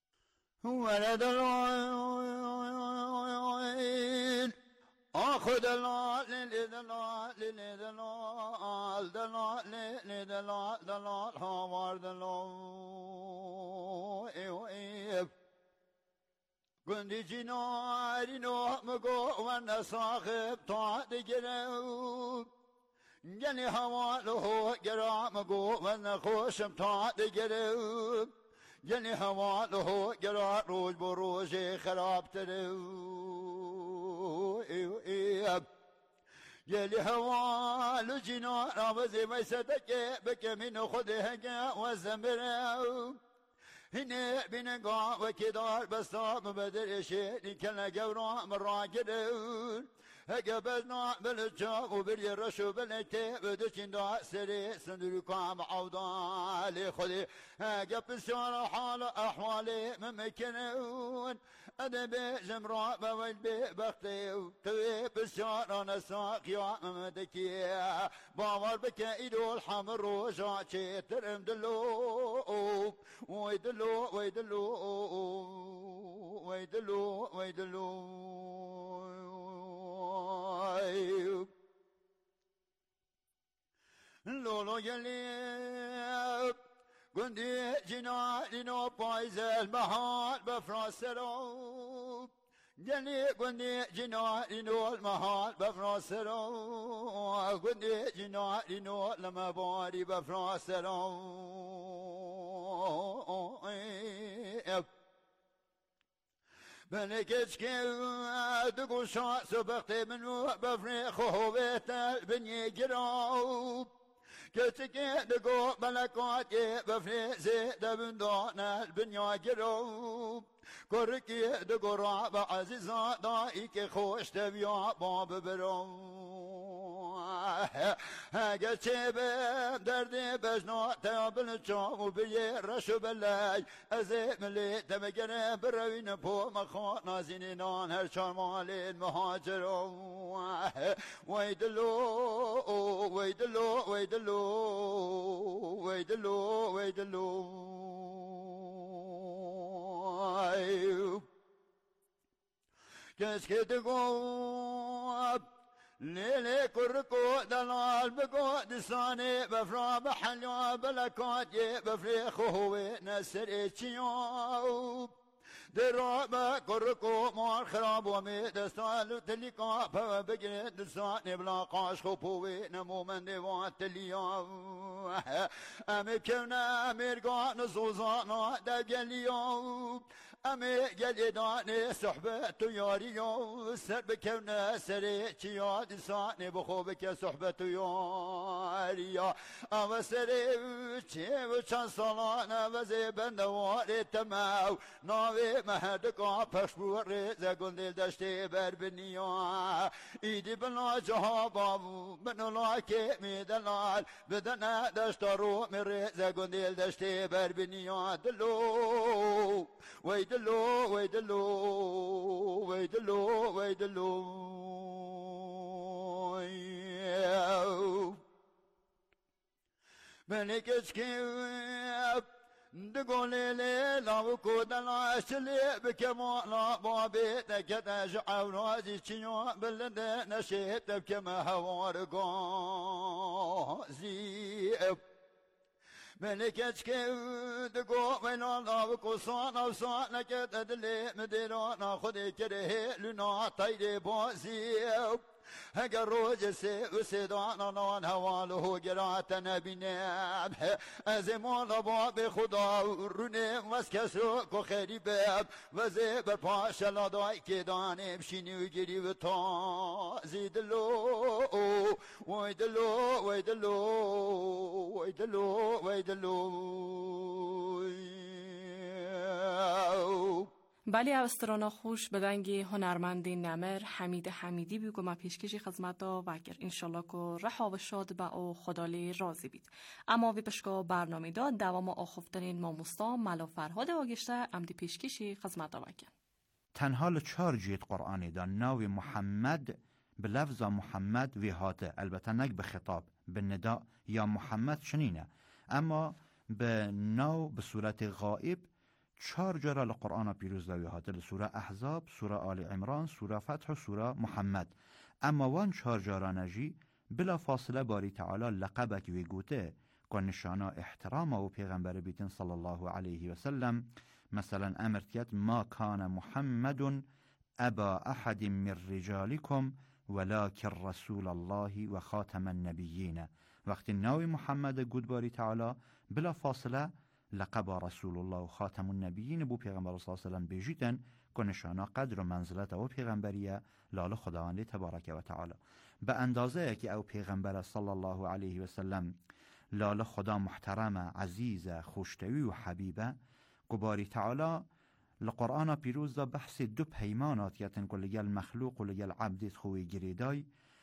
ولد العين آخذ العين دلال دلال لی دلال دلال هاوار دلال ایو گندی جناری نو مگو و نساخب تا دگرو گلی حوالو گرام گو و نخوشم تا دگرو گلی حوالو گرا روز بروز خراب ترو ایو گلی حوالو جنار آوزی میسدک بکمین خودهگ و زمرو هنه بینگا و کدار بستاب بدر شیری کل گورا مراکدون هگه بزنا بلجا و بری رشو بلکه بدچین دا سری سندرو کام عودال خودی هگه بسیار حال احوالی ممکنون ادب جمرا بویل ببختی قوی بسیار نساق یا ممدکی باور بکه ایدو الحمر روزا چه ترم دلو ويدلو ويدلو ويدلو ويدلو لولو يلي قندي جنالينو بايز المحال بفراسرو جني قندي جنالينو المحال بفراسرو قندي جنالينو لما باري بفراسرو بنكش كيد قشا سبقت منو بفريخ هويت البني جراوب كتكيد قو ملكات بفريخ زيد بندون البنيا جراوب كركي دقرا بعزيزا دايك خوش تبيا باب برو هاگه چه به دردی بجنا تابل چاو بیه رشو بلای از ملی تمگره بروین پو مخواه نازین نان هر چارمال مهاجر ویدلو ویدلو ویدلو ویدلو ویدلو کسکه دگو ليلي كركو دلال بقو دساني بفرا بحلوا بلكات بفريخ هو نسر اتشيوب درابا كركو مار خراب ومي دستال تلقا فبقر دساني بلا قاش خبوي نمو من ديوان تليا امي كونا ميرقا نصوصانا دقليا امي قل داني صحبة ياريو سر بكونا سري چيا دساني بخوبك صحبة ياريا اما سري چي وچان سالانا وزي بندواري تماو ناوي مهدقا پشبور زگون دل دشته بر بنیا ایدی بنا جهابا منو لاکه می دلال بدن دشتارو مره زگون دل دشته بر بنیا دلو ویدلو ویدلو ویدلو ویدلو منکش که دقولي لو كودنا شلي بكمالا بابي تكتاج عونازي تشيو بلد نشيت بكما هوار غازي ملكتش كيد قو من الله وقصانا وصانا كتدلي مديرانا خدي كره لنا طيري بازي هقا روج وسيدانا نان هواله قراتنا بنام ازمان باب خدا رونه واسكسو كو خيري باب وزي برپاش لداي كداني بشيني وگري وطا زيدلو ويدلو ويدلو ويدلو ويدلو بله اوسترانا خوش بدنگی هنرمندی نمر حمید حمیدی بیگو ما پیشکشی خدمت دا وگر انشالله که رها و شاد با او خدالی راضی بید اما وی پشکا برنامه دا دوام آخفتنین ماموستا ملا فرهاد آگشته امدی پیشکشی خدمت دا وگر تنها لچار جیت قرآنی دا ناوی محمد به لفظ محمد وی هاته البته نک به خطاب به ندا یا محمد شنینه اما به ناو به صورت غائب 4 جرا لقرآن پیروز دوی هاته سوره احزاب، سوره آل عمران، سوره فتح و سوره محمد اما وان 4 جرا نجی بلا فاصله باری تعالی لقبک وی گوته که نشانا احترام و پیغمبر بیتن صلی الله علیه و سلم مثلا امرتیت ما کان محمد ابا احد من رجالکم ولكن رسول الله و خاتم النبیین. وقتی ناوی محمد گود باری تعالی بلا فاصله لقب رسول الله و خاتم النبیین بو پیغمبر صلی الله علیه و سلم بیجیتن که نشانا قدر و منزلت و پیغمبریه لال خداوند تبارک و تعالی. به اندازه که او پیغمبر صلی الله علیه و سلم لال خدا محترم عزیز خوشتوی و حبیبه که باری تعالی لقرآن پیروز دا بحث دو پیمانات یتن که لگل مخلوق و لگل عبدیت خوی گریدای.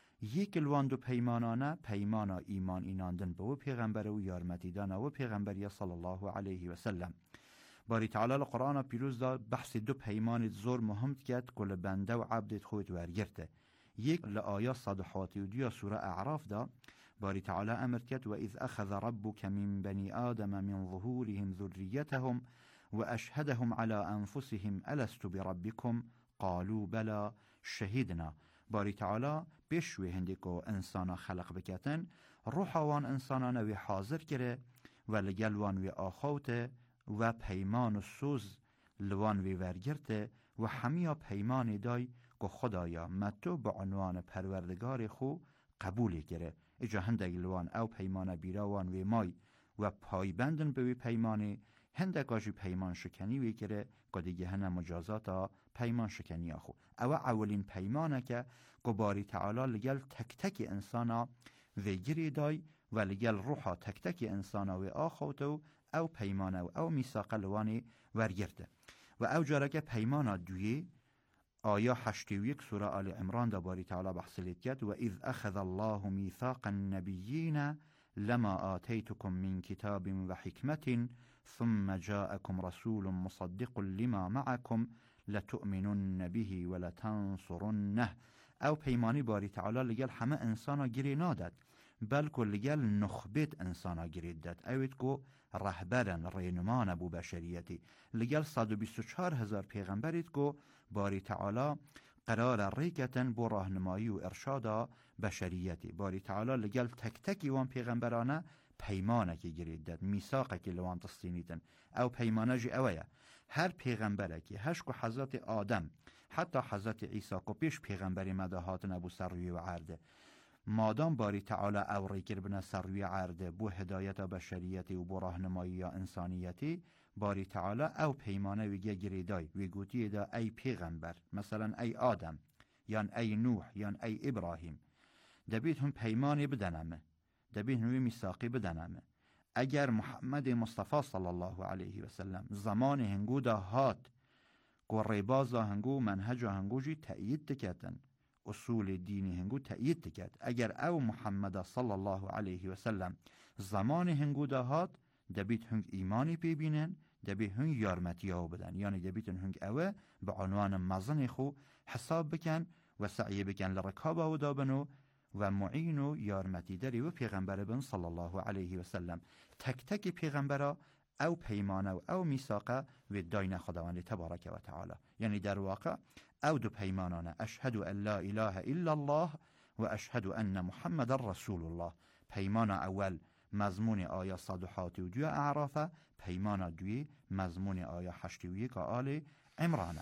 یک الوان دو پیمانانه پیمانا ایمان ایناندن به و پیغمبر و یارمتی دانه و پیغمبری صلی الله علیه و سلم. باری تعالی القرآن پیروز دا بحث دو پیمان زور مهم کرد که بنده و عبدت خود ورگرته. یک لآیا 182 سوره اعراف دا باری تعالی امر کرد و اذ اخذ ربک من بنی آدم من ظهورهم ذریتهم و اشهدهم على انفسهم الست بربکم قالوا بلا شهیدنا. باری تعالی پیشوی هندی که انسانا خلق بکتن روح وان انسانا وی حاضر کره و لگل وان وی آخوته و پیمان و سوز لوان وی ورگرته و همیا پیمان دای که خدایا متو به عنوان پروردگار خو قبولی کره. اجا هندگ لوان او پیمان بیراوان وی مای و پایبندن به وی پیمانی هندگاجی پیمان شکنی وی کره که دیگه هنه مجازاتا پیمان شکنی آخو. او اولین پیمانه که باری تعالی لگل تک تک انسانا وی گری دای و لگل روحا تک تک انسانا وی آخوتو او پیمانه او میثاق لوانی ورگرده. و او جارکه پیمانا دویی آیا 81 سوره آل عمران دا باری تعالی بحثلیت کرد و اذ اخذ الله میثاق النبیین لما آتیتکم من کتاب و حکمت ثم جاءكم رسول مصدق لما معكم لتؤمنن به ولتنصرنه. او پیمانی باری تعالی لگل همه انسانا گیری نادد بلکه لگل نخبت انسانا گیری داد. اوید که رهبرن رینمان ابو بشریتی لگل 124,000 پیغمبرید که باری تعالی قرار ریکتن بو راهنمایی و ارشاد بشریتی. باری تعالی لگل تک تکی وان پیغمبرانه پیمانه که گیرید داد میثاقه که لوان تستینیتن. او پیمانه جی اویه هر پیغمبره که هشکو حضرت آدم حتی حضرت عیسی که پیش پیغمبری مدهات نبو سروی و عرده مادام باری تعالی او ریکر بنا سروی عرده بو هدایت بشریتی و بو راهنمایی یا انسانیتی باری تعالی او پیمانه ویگه گریدای ویگوتی دا ای پیغمبر مثلا ای آدم یا ای نوح یا ای ابراهیم دبید هم پیمانی بدنمه دبید هم میثاقی بدنمه. اگر محمد مصطفی صلی الله علیه و سلم زمان هنگو دا هات که ریباز هنگو منهج هنگو جی تأیید تکتن اصول دینی هنگو تأیید تکت. اگر او محمد صلی الله علیه و سلم زمان هنگو دا هات دبید هنگ ایمانی پی بینن دبید هنگ یارمتی ها بدن یعنی دبید هنگ اوه به عنوان مزن خو حساب بکن و سعی بکن لرکاب او دابنو و معین و یارمتی داری و پیغمبر بن صلی الله علیه و سلم. تک تک پیغمبرا او پیمانه و او میثاقه و داین خداوند تبارک و تعالی. یعنی در واقع او دو پیمانانه اشهد ان لا اله الا الله و اشهد ان محمد رسول الله. پیمان اول مضمون آیه 182 اعرافه، پیمان دوی مضمون آیه 81 آل عمرانه.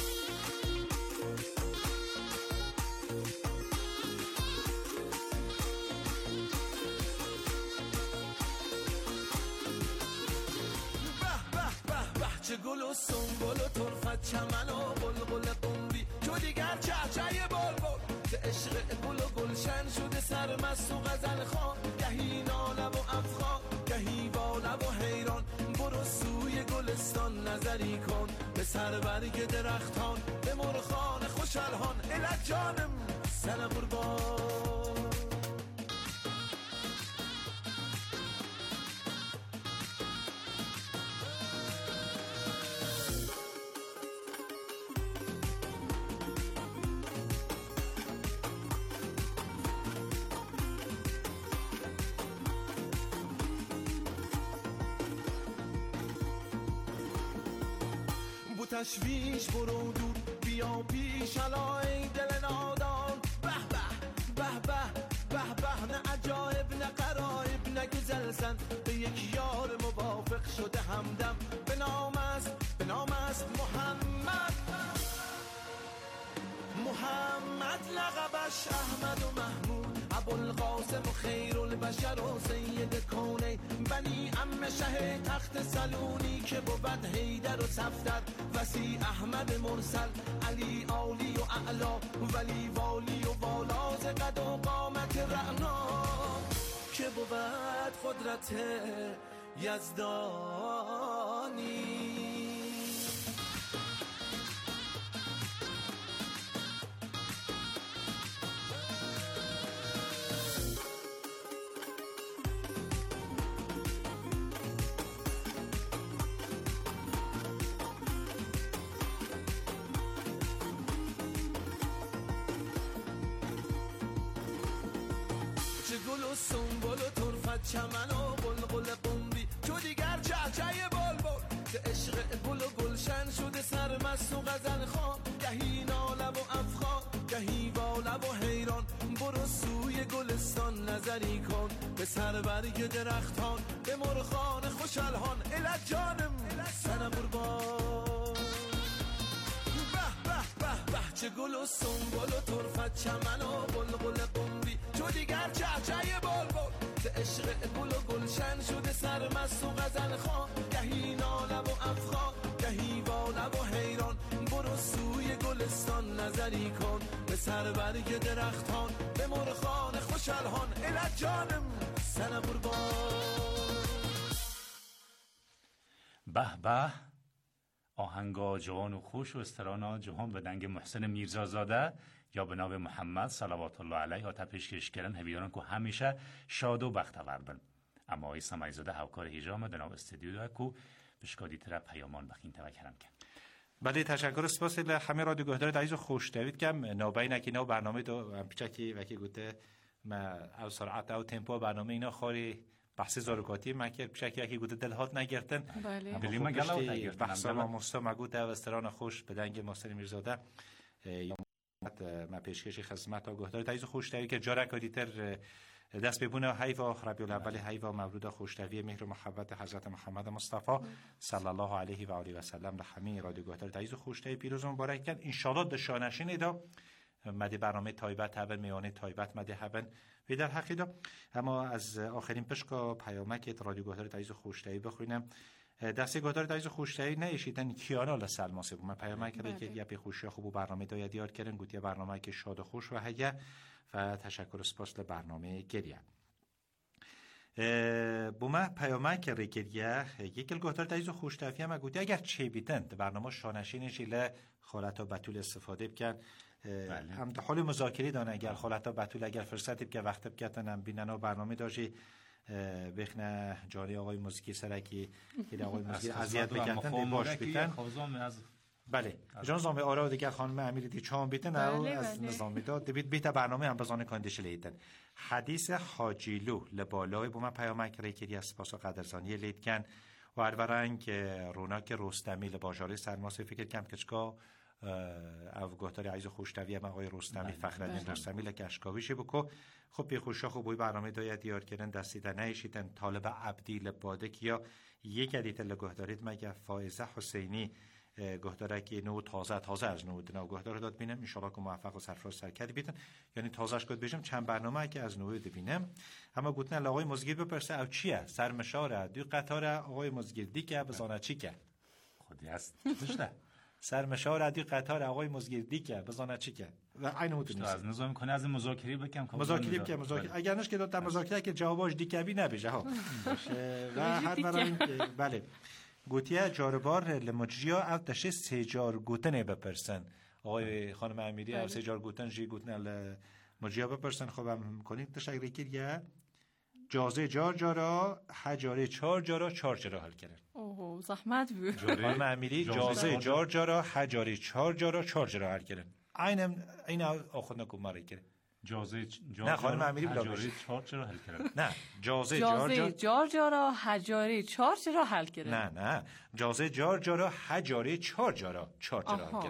چه گل و سنبل و طرفت چمن و بلبل قنبی تو دیگر چهچه بلبل که عشق گل و گلشن شده سرمست و غزل خوان گهی ناله و افخان گهی باله و حیران برو سوی گلستان نظری کن به سربرگ درختان به مرخان خوشالهان الک جانم سر قربان. تشویش برو دور بیا پیش الا ای دل نادان به به به به به به همدم به نام است محمد لقبش احمد و محمود ابوالقاسم و خیر البشر و سید کونه بنی عم شه تخت سلونی که بود حیدر و صفدر وسی احمد مرسل علی عالی و اعلا ولی والی و والا ز قد و قامت رعنا که بود قدرت یزدانی. گل و سنبل و طرفت چمن و بلبل قنبی چو دیگر چهچه بلبل که عشق گل و گلشن شده سرمست و غزل خوان گهی ناله و افخان گهی واله و حیران برو سوی گلستان نظری کن به سر برگ درختان به مرغان خوش الحان الت جانم سن قربان چه گل و سنبل و طرفت چمن و بلبل قنبی چو دیگر چهچه بلبل ز عشق گل و گلشن شده سرمست و غزل خوان گهی ناله و افخان گهی واله و حیران برو سوی گلستان نظری کن به سر برگ درختان به مرغان خوش الحان الت جانم سن قربان. به به آهنگا جوان و خوش و استرانا جهان به دنگ محسن میرزازاده یا به نام محمد صلوات الله علیه تا پیشکش کردن هویاران که همیشه شاد و بختور بن. اما ای سمایزاده هاوکار هیجام در نام استودیو دا کو بشکادی تر پیامان بخین توکرم کن. بله تشکر سپاس ل همه رادیو گهدار عزیز خوش دوید کم نوبای نکینا برنامه دو پیچکی وکی گوته ما او سرعت او تمپو برنامه اینا خاری بحث زارکاتی مکر پیشکی وکی گوته دلهات نگرتن. بله. دلی ما گلو نگرتن. بحث ما مستا گوته و استران خوش به دنگ محسن میرزاده ما پیشکش خدمت ها گهدار عزیز خوش دوید که جارا کادیتر دست ببونه حیوا ربیع الاول حیوا مولود خوشتوی مهر و محبت حضرت محمد مصطفی صلی الله علیه و آله و سلم همه رادیو گهدار عزیز خوشتوی پیروز مبارک کن ان شاء الله دشانشین دا مد برنامه تایبت هبن میانه تایبت مد هبن و در حقیقت اما از آخرین پشکا پیامک رادیو گهدار عزیز خوشتوی بخوینم دسته گهدار عزیز خوشتوی نشیدن کیانا لسلماسه من پیامک را که یه خوشی خوب برنامه دا یاد کردن گوتی برنامه که شاد و خوش و هیا و تشکر سپاس برنامه گریه بومه پیامک گریه یکل گهدار عزیز خوشتوی هم گوتی اگر چه بیتند برنامه شانشینش ل خالتا بتول استفاده بکن هم در حال مذاکره دانه اگر خالتا بتول اگر فرصتی که وقت بکتن هم بینن و برنامه داشتی بخنه جاری آقای موزیکی سرکی که آقای موزیکی اذیت بکتن باش بیتن بله جان زامه آرا دیگه خانم امیری دی چام بیتن او از نظامی داد بیت برنامه هم بزانه کاندش لیتن حدیث حاجیلو لبالای بوم پیامک ریکری از پاسا قدرزانی لیتکن و ارورنگ روناک رستمی لباجاری سرماس فکر کم کچکا او گهدار عزیز خوشتوی هم آقای رستمی فخرالدین رستمی لکشکاویشی بکو خب بی خوشا خوب بوی برنامه داید دیار کردن دستیده نیشیدن طالب عبدی لبادک یا یک عدیت لگهدارید مگه فائزه حسینی گهداره که نو تازه از نو دنا گهدار داد بینم ان شاء الله که موفق و سرفراز سرکردی بیتن یعنی تازهش کد بشم چند برنامه که از نو ببینم اما گفتن آقای مزگیر بپرسه او چیه سرمشاره دو قطار آقای مزگیر دیگه بزانه چی که خودی هست داشته سرمشاره دو قطار آقای مزگیر دیگه بزانه چی که و عین اون از نظام کنه از مذاکره بکم مذاکره اگر نش که داد مذاکره که جوابش دیگه نبیشه ها و هر برای بله گوتیه جاربار لمجریا او تشه سجار گوتنه بپرسن آقای خانم امیری او سجار گوتن جی گوتن لمجریا بپرسن خب هم کنید تشکر کریه جازه جارجارا حجاره چارجارا چارجارا حل کردن اوه زحمت بود خانم امیری جازه جارجارا حجاره چارجارا چارجارا حل کردن این آخوند نکو ماره کرد جازه نه خانم امیری حجاره چارجارا حل کردن نه جازه جارجارا حجاره چارجارا حل کردن نه جازه جارجارا حجاره چارجارا حل کردن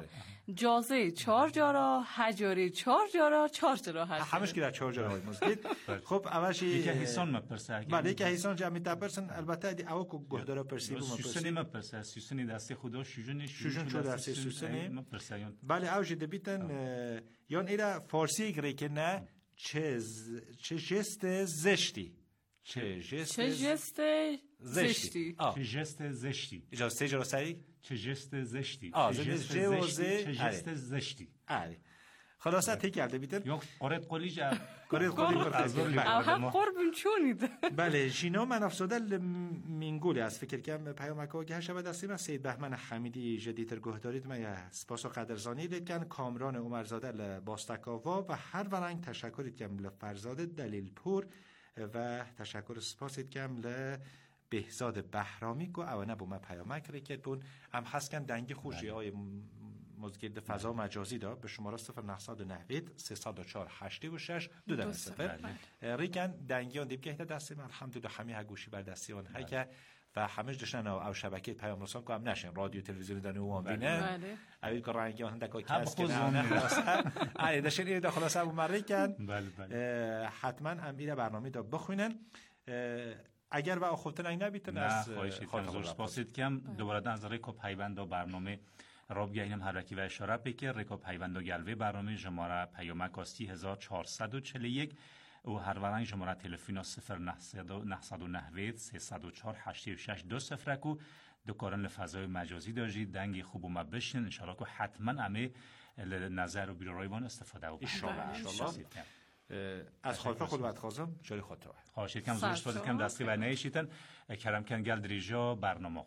جازه 4 جارا، حجاری 4 جارا، 4 جارا هست. همش که در 4 جارا مزید. خب اولش یکی هیسان مپرسه. بله یکی هیسان جمعی تپرسن البته دی او کو گهدارا پرسی بو سوسنی مپرسه. سوسنی دست خدا شوجن چو دست سوسنی مپرسه. بله اوج دبیتن یان ایرا فارسی گری که نه چه جست زشتی. چه جست زشتی. چه جست زشتی. اجازه سه جرا سری؟ چه جست زشتی. چه جست زشتی. آره. خلاصه تک کرده بیتن. یا قرد قلی جا. قرد قلی پرتزگی. هم قربون چونید. بله جینا من افسوده مینگولی از فکر کم پیامک ها گهش شود دستیم از سید بهمن حمیدی جدیدتر گهدارید من سپاس و قدرزانی لیکن کامران عمرزاده لباستکاوا و هر ورنگ تشکرید کم لفرزاده دلیل پور و تشکر سپاسید کم بهزاد بهرامی گو اوانه بومه پیامک ریکت بون هم هستکن دنگی خوشی های مزگرد فضا مجازی دا به شماره 0990 304 86 2 ریکن دنگی آن دیب که دستیم الحمدلله همه گوشی بر دستی آن هایی که و همش داشتن او شبکه پیام رسان که هم نشن رادیو تلویزیون دانه اوان بینه اوید که رنگی آن دکا کس کنه خلاصه داشتن ایره دا خلاصه ابو مریکن حتما هم ایره برنامه دا بخوینن اگر با خودتون این نبیتن از خواهشید سپاسید کم دوباره از ریکو پیوند و برنامه راب گینم حرکی و اشاره بکر ریکو پیوند و گلوه برنامه شماره پیامک آستی 1441 و هر ورنگ شماره تلفن 0990 304 86 20 کو دکارن لفضای مجازی داشتید دنگی خوب و مبشن انشاءالله که حتما همه نظر و بیرایوان استفاده و انشاءالله از خالفه خلوت خواستم جاری خاطره خواهشید کم زورش بازید کم دستی و نیشیتن کرم کن گل دریجا برنامه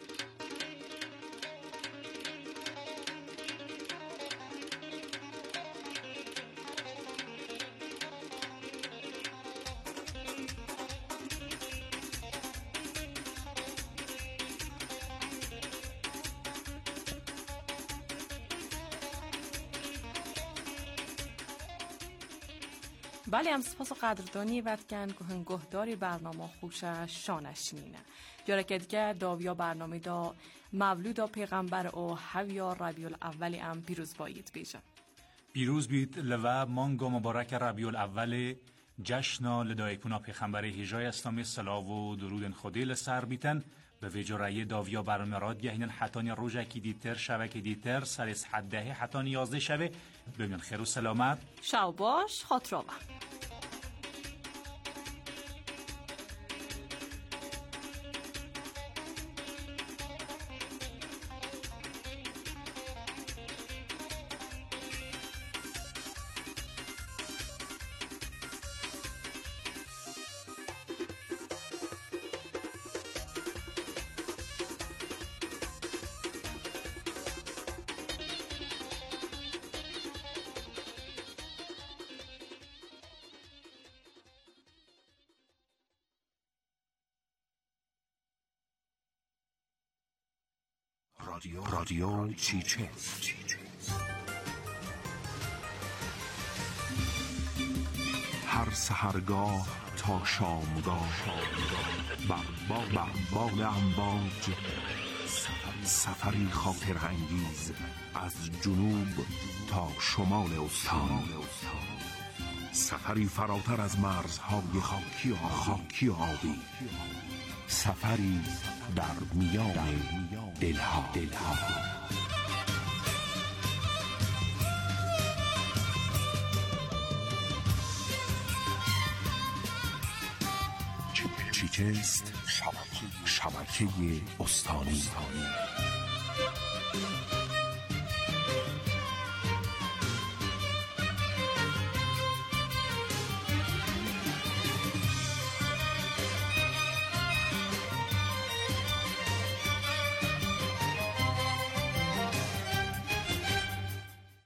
بله هم سپاس و قدردانی ودکن که هنگهداری برنامه خوش شانشینینه جاره که دیگه داویا برنامه دا مولودا پیغمبر او هویا ربیع الاولی هم پیروز باید بیجن پیروز بید لوا مانگو مبارک ربیع الاول جشنا لدایکونا پیغمبر هجای اسلامی صلاح و درود خودی لسر بیتن به وجرای داویا برنامه راد گهینن حتانی روژه کی دیتر شبه کی دیتر سر از حده حتانی 11 شبه بمین خیر و سلامت شو باش خاطروا رادیو چیچه هر سحرگاه تا شامگاه بر بال امواج سفری خاطر انگیز از جنوب تا شمال استان سفری فراتر از مرزهای خاکی و آبی سفری در میان دلها چیچست شبکه استانی